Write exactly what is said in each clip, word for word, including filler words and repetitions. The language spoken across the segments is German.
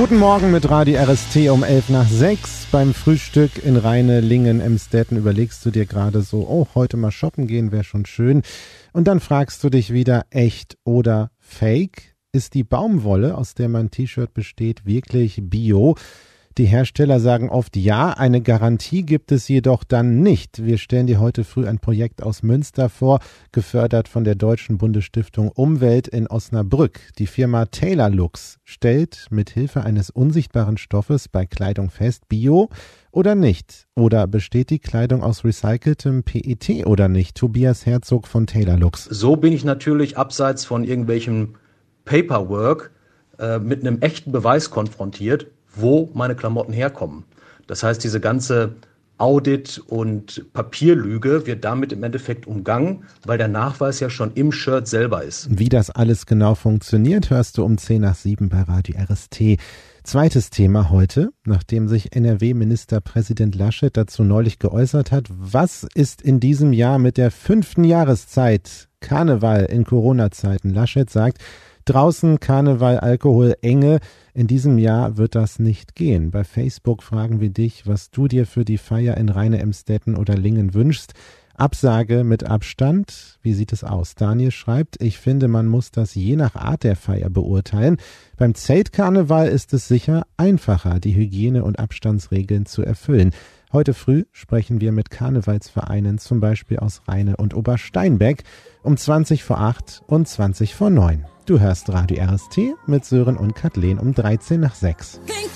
Guten Morgen mit Radio R S T um elf nach sechs. Beim Frühstück in Rheine-Lingen-Emstetten überlegst du dir gerade so, oh, heute mal shoppen gehen wäre schon schön. Und dann fragst du dich wieder, echt oder fake? Ist die Baumwolle, aus der mein T-Shirt besteht, wirklich bio? Die Hersteller sagen oft ja, eine Garantie gibt es jedoch dann nicht. Wir stellen dir heute früh ein Projekt aus Münster vor, gefördert von der Deutschen Bundesstiftung Umwelt in Osnabrück. Die Firma Tailorlux stellt mit Hilfe eines unsichtbaren Stoffes bei Kleidung fest, bio oder nicht. Oder besteht die Kleidung aus recyceltem P E T oder nicht? Tobias Herzog von Tailorlux. So bin ich natürlich abseits von irgendwelchem Paperwork äh, mit einem echten Beweis konfrontiert, wo meine Klamotten herkommen. Das heißt, diese ganze Audit- und Papierlüge wird damit im Endeffekt umgangen, weil der Nachweis ja schon im Shirt selber ist. Wie das alles genau funktioniert, hörst du um zehn nach sieben bei Radio R S T. Zweites Thema heute, nachdem sich N R W-Ministerpräsident Laschet dazu neulich geäußert hat, was ist in diesem Jahr mit der fünften Jahreszeit Karneval in Corona-Zeiten? Laschet sagt, draußen Karneval, Alkohol, Enge. In diesem Jahr wird das nicht gehen. Bei Facebook fragen wir dich, was du dir für die Feier in Rheine-Emstetten oder Lingen wünschst. Absage mit Abstand. Wie sieht es aus? Daniel schreibt, ich finde, man muss das je nach Art der Feier beurteilen. Beim Zeltkarneval ist es sicher einfacher, die Hygiene- und Abstandsregeln zu erfüllen. Heute früh sprechen wir mit Karnevalsvereinen, zum Beispiel aus Rheine und Obersteinbeck, um zwanzig vor acht und zwanzig vor neun. Du hörst Radio R S T mit Sören und Kathleen um dreizehn nach sechs.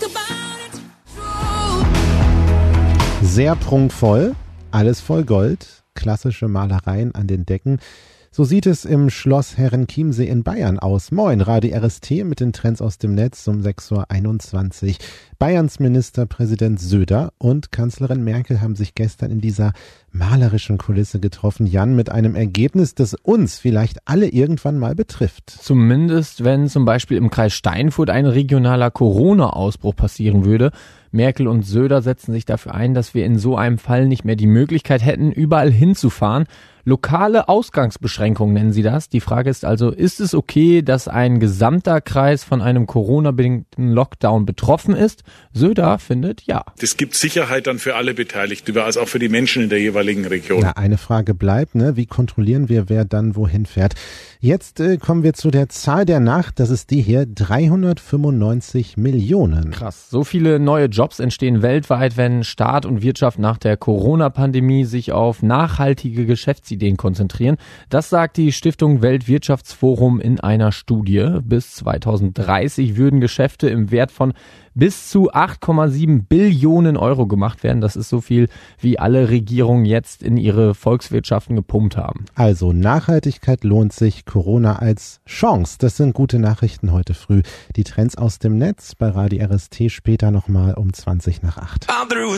Sehr prunkvoll, alles voll Gold, klassische Malereien an den Decken. So sieht es im Schloss Herrenchiemsee in Bayern aus. Moin, Radio R S T mit den Trends aus dem Netz um sechs Uhr einundzwanzig. Bayerns Ministerpräsident Söder und Kanzlerin Merkel haben sich gestern in dieser malerischen Kulisse getroffen, Jan, mit einem Ergebnis, das uns vielleicht alle irgendwann mal betrifft. Zumindest, wenn zum Beispiel im Kreis Steinfurt ein regionaler Corona-Ausbruch passieren würde. Merkel und Söder setzen sich dafür ein, dass wir in so einem Fall nicht mehr die Möglichkeit hätten, überall hinzufahren. Lokale Ausgangsbeschränkungen nennen sie das. Die Frage ist also, ist es okay, dass ein gesamter Kreis von einem Corona-bedingten Lockdown betroffen ist? Söder findet ja. Das gibt Sicherheit dann für alle Beteiligten, also auch für die Menschen in der jeweiligen Region. Na, eine Frage bleibt, ne? Wie kontrollieren wir, wer dann wohin fährt? Jetzt äh, kommen wir zu der Zahl der Nacht. Das ist die hier, dreihundertfünfundneunzig Millionen. Krass. So viele neue Jobs entstehen weltweit, wenn Staat und Wirtschaft nach der Corona-Pandemie sich auf nachhaltige Geschäftsideen konzentrieren. Das sagt die Stiftung Weltwirtschaftsforum in einer Studie. Bis zweitausenddreißig würden Geschäfte im Wert von bis zu acht Komma sieben Billionen Euro gemacht werden. Das ist so viel, wie alle Regierungen jetzt in ihre Volkswirtschaften gepumpt haben. Also Nachhaltigkeit lohnt sich, Corona als Chance. Das sind gute Nachrichten heute früh. Die Trends aus dem Netz bei Radio R S T später nochmal um zwanzig nach acht.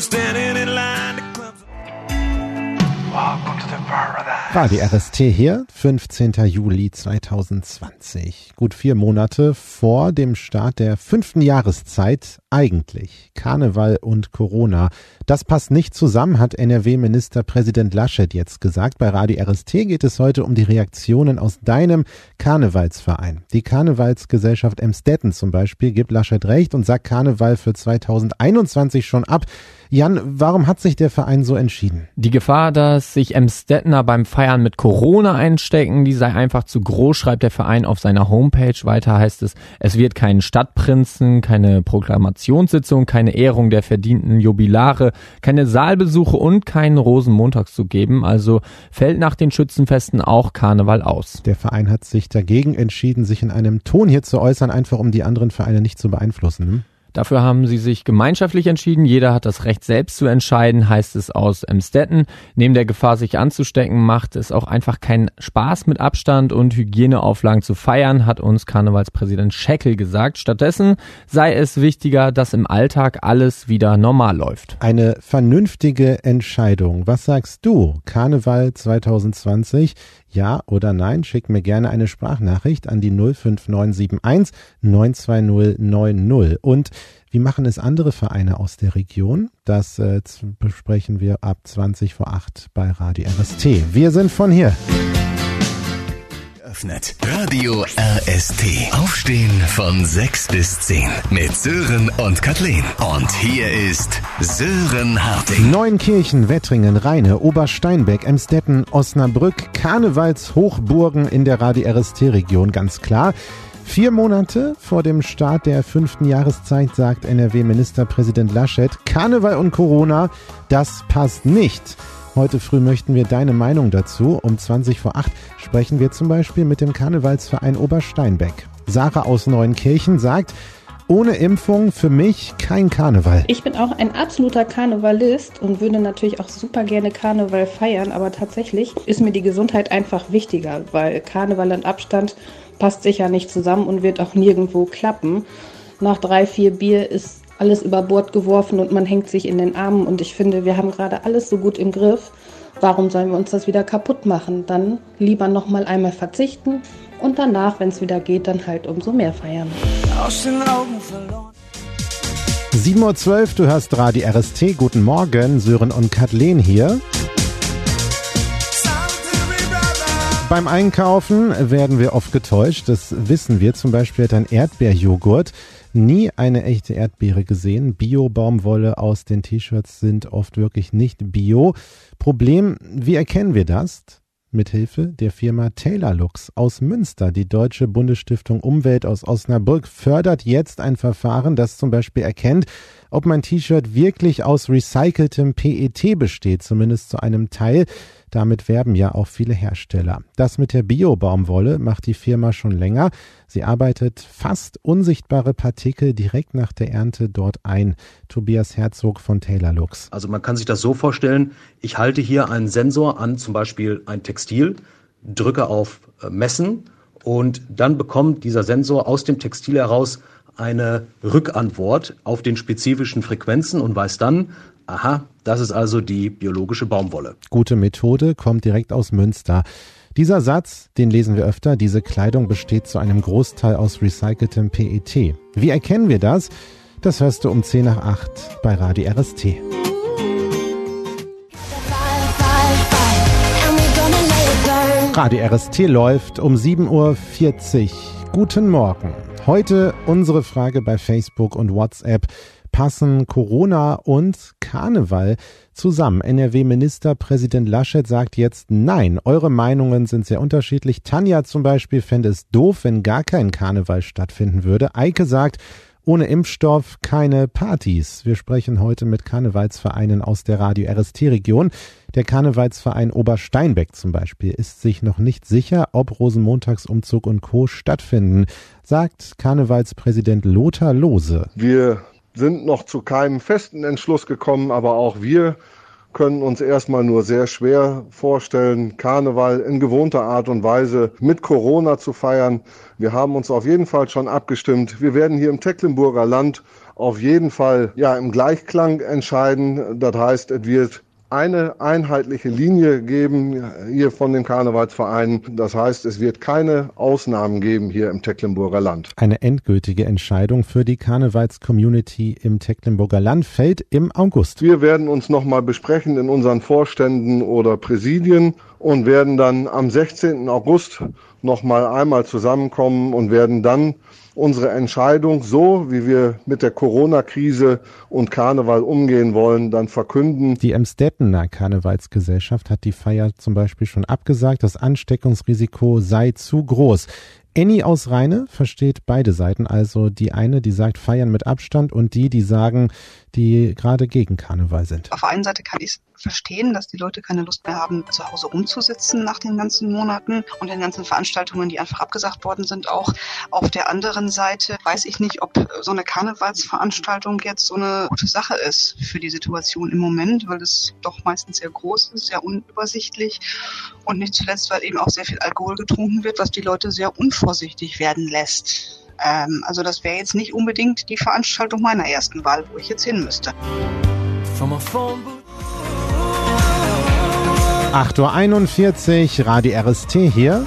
Radio R S T hier, fünfzehnten Juli zweitausendzwanzig. Gut vier Monate vor dem Start der fünften Jahreszeit. Eigentlich Karneval und Corona. Das passt nicht zusammen, hat N R W-Ministerpräsident Laschet jetzt gesagt. Bei Radio R S T geht es heute um die Reaktionen aus deinem Karnevalsverein. Die Karnevalsgesellschaft Emstetten zum Beispiel gibt Laschet recht und sagt Karneval für zweitausendeinundzwanzig schon ab. Jan, warum hat sich der Verein so entschieden? Die Gefahr, dass sich Emstettener beim Feiern mit Corona einstecken, die sei einfach zu groß, schreibt der Verein auf seiner Homepage. Weiter heißt es, es wird keinen Stadtprinzen, keine Proklamationssitzung, keine Ehrung der verdienten Jubilare, keine Saalbesuche und keinen Rosenmontagszug geben. Also fällt nach den Schützenfesten auch Karneval aus. Der Verein hat sich dagegen entschieden, sich in einem Ton hier zu äußern, einfach um die anderen Vereine nicht zu beeinflussen. Hm? Dafür haben sie sich gemeinschaftlich entschieden. Jeder hat das Recht, selbst zu entscheiden, heißt es aus Emstetten. Neben der Gefahr, sich anzustecken, macht es auch einfach keinen Spaß, mit Abstand und Hygieneauflagen zu feiern, hat uns Karnevalspräsident Scheckel gesagt. Stattdessen sei es wichtiger, dass im Alltag alles wieder normal läuft. Eine vernünftige Entscheidung. Was sagst du? Karneval zweitausendzwanzig? Ja oder nein? Schick mir gerne eine Sprachnachricht an die null fünf neun sieben eins neun zwei null neun null. Und wie machen es andere Vereine aus der Region? Das äh, besprechen wir ab zwanzig vor acht bei Radio R S T. Wir sind von hier. Öffnet. Radio R S T. Aufstehen von sechs bis zehn mit Sören und Kathleen. Und hier ist Sören Harting. Neunkirchen, Wettringen, Rheine, Obersteinbeck, Emstetten, Osnabrück, Karnevalshochburgen in der Radio R S T-Region, ganz klar. Vier Monate vor dem Start der fünften Jahreszeit sagt N R W-Ministerpräsident Laschet, Karneval und Corona, das passt nicht. Heute früh möchten wir deine Meinung dazu. Um zwanzig vor acht sprechen wir zum Beispiel mit dem Karnevalsverein Obersteinbeck. Sarah aus Neunkirchen sagt, ohne Impfung für mich kein Karneval. Ich bin auch ein absoluter Karnevalist und würde natürlich auch super gerne Karneval feiern, aber tatsächlich ist mir die Gesundheit einfach wichtiger, weil Karneval und Abstand passt sicher nicht zusammen und wird auch nirgendwo klappen. Nach drei, vier Bier ist alles über Bord geworfen und man hängt sich in den Armen und ich finde, wir haben gerade alles so gut im Griff. Warum sollen wir uns das wieder kaputt machen? Dann lieber noch mal einmal verzichten und danach, wenn es wieder geht, dann halt umso mehr feiern. Aus den Augen verloren. sieben Uhr zwölf, du hörst Radio R S T. Guten Morgen, Sören und Kathleen hier. Beim Einkaufen werden wir oft getäuscht, das wissen wir. Zum Beispiel hat ein Erdbeerjoghurt nie eine echte Erdbeere gesehen. Bio-Baumwolle aus den T-Shirts sind oft wirklich nicht bio. Problem, wie erkennen wir das? Mithilfe der Firma Taylor-Lux aus Münster. Die Deutsche Bundesstiftung Umwelt aus Osnabrück fördert jetzt ein Verfahren, das zum Beispiel erkennt, ob mein T-Shirt wirklich aus recyceltem P E T besteht, zumindest zu einem Teil. Damit werben ja auch viele Hersteller. Das mit der Bio-Baumwolle macht die Firma schon länger. Sie arbeitet fast unsichtbare Partikel direkt nach der Ernte dort ein. Tobias Herzog von Taylor-Lux. Also man kann sich das so vorstellen, ich halte hier einen Sensor an, zum Beispiel ein Textil, drücke auf Messen und dann bekommt dieser Sensor aus dem Textil heraus eine Rückantwort auf den spezifischen Frequenzen und weiß dann, aha, das ist also die biologische Baumwolle. Gute Methode, kommt direkt aus Münster. Dieser Satz, den lesen wir öfter, diese Kleidung besteht zu einem Großteil aus recyceltem P E T. Wie erkennen wir das? Das hörst du um zehn nach acht bei Radio R S T. Radio R S T läuft um sieben Uhr vierzig. Guten Morgen. Heute unsere Frage bei Facebook und WhatsApp. Passen Corona und Karneval zusammen? N R W-Ministerpräsident Laschet sagt jetzt nein. Eure Meinungen sind sehr unterschiedlich. Tanja zum Beispiel fände es doof, wenn gar kein Karneval stattfinden würde. Eike sagt, ohne Impfstoff keine Partys. Wir sprechen heute mit Karnevalsvereinen aus der Radio R S T-Region. Der Karnevalsverein Obersteinbeck zum Beispiel ist sich noch nicht sicher, ob Rosenmontagsumzug und Co. stattfinden, sagt Karnevalspräsident Lothar Lohse. Wir sind noch zu keinem festen Entschluss gekommen, aber auch wir können uns erstmal nur sehr schwer vorstellen, Karneval in gewohnter Art und Weise mit Corona zu feiern. Wir haben uns auf jeden Fall schon abgestimmt. Wir werden hier im Tecklenburger Land auf jeden Fall ja im Gleichklang entscheiden. Das heißt, es wird eine einheitliche Linie geben hier von den Karnevalsvereinen. Das heißt, es wird keine Ausnahmen geben hier im Tecklenburger Land. Eine endgültige Entscheidung für die Karnevals-Community im Tecklenburger Land fällt im August. Wir werden uns nochmal besprechen in unseren Vorständen oder Präsidien und werden dann am sechzehnten August nochmal einmal zusammenkommen und werden dann unsere Entscheidung, so wie wir mit der Corona-Krise und Karneval umgehen wollen, dann verkünden. Die Emstettener Karnevalsgesellschaft hat die Feier zum Beispiel schon abgesagt. Das Ansteckungsrisiko sei zu groß. Annie aus Rheine versteht beide Seiten, also die eine, die sagt Feiern mit Abstand und die, die sagen, die gerade gegen Karneval sind. Auf der einen Seite kann ich es verstehen, dass die Leute keine Lust mehr haben, zu Hause rumzusitzen nach den ganzen Monaten und den ganzen Veranstaltungen, die einfach abgesagt worden sind auch. Auf der anderen Seite weiß ich nicht, ob so eine Karnevalsveranstaltung jetzt so eine gute Sache ist für die Situation im Moment, weil es doch meistens sehr groß ist, sehr unübersichtlich und nicht zuletzt, weil eben auch sehr viel Alkohol getrunken wird, was die Leute sehr unvorsichtig werden lässt. Ähm, also das wäre jetzt nicht unbedingt die Veranstaltung meiner ersten Wahl, wo ich jetzt hin müsste. acht Uhr einundvierzig, Radio R S T hier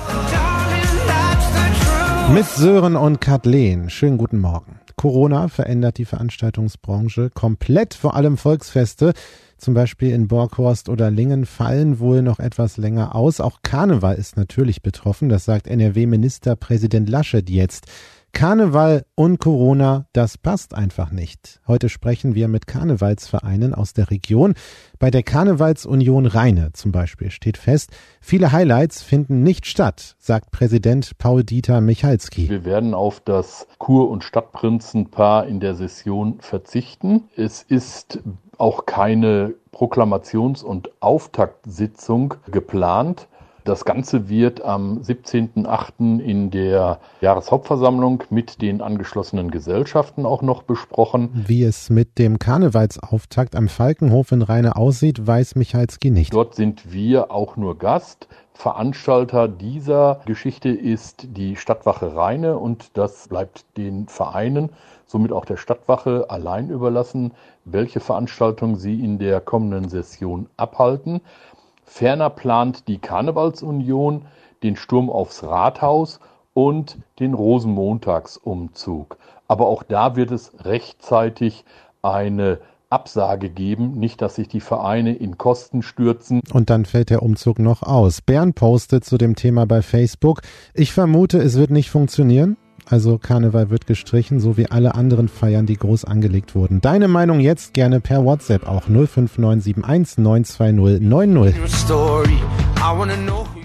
mit Sören und Kathleen. Schönen guten Morgen. Corona verändert die Veranstaltungsbranche komplett, vor allem Volksfeste zum Beispiel in Borkhorst oder Lingen, fallen wohl noch etwas länger aus. Auch Karneval ist natürlich betroffen, das sagt N R W-Ministerpräsident Laschet jetzt. Karneval und Corona, das passt einfach nicht. Heute sprechen wir mit Karnevalsvereinen aus der Region. Bei der Karnevalsunion Rheine zum Beispiel steht fest, viele Highlights finden nicht statt, sagt Präsident Paul-Dieter Michalski. Wir werden auf das Kur- und Stadtprinzenpaar in der Session verzichten. Es ist auch keine Proklamations- und Auftaktsitzung geplant. Das Ganze wird am siebzehnten achten in der Jahreshauptversammlung mit den angeschlossenen Gesellschaften auch noch besprochen. Wie es mit dem Karnevalsauftakt am Falkenhof in Rheine aussieht, weiß Michalski nicht. Dort sind wir auch nur Gast. Veranstalter dieser Geschichte ist die Stadtwache Rheine und das bleibt den Vereinen, somit auch der Stadtwache, allein überlassen, welche Veranstaltungen sie in der kommenden Session abhalten. Ferner plant die Karnevalsunion den Sturm aufs Rathaus und den Rosenmontagsumzug. Aber auch da wird es rechtzeitig eine Absage geben, nicht, dass sich die Vereine in Kosten stürzen. Und dann fällt der Umzug noch aus. Bernd postet zu dem Thema bei Facebook: Ich vermute, es wird nicht funktionieren. Also Karneval wird gestrichen, so wie alle anderen Feiern, die groß angelegt wurden. Deine Meinung jetzt gerne per WhatsApp auch null fünf neun sieben eins neun zwei null neun null.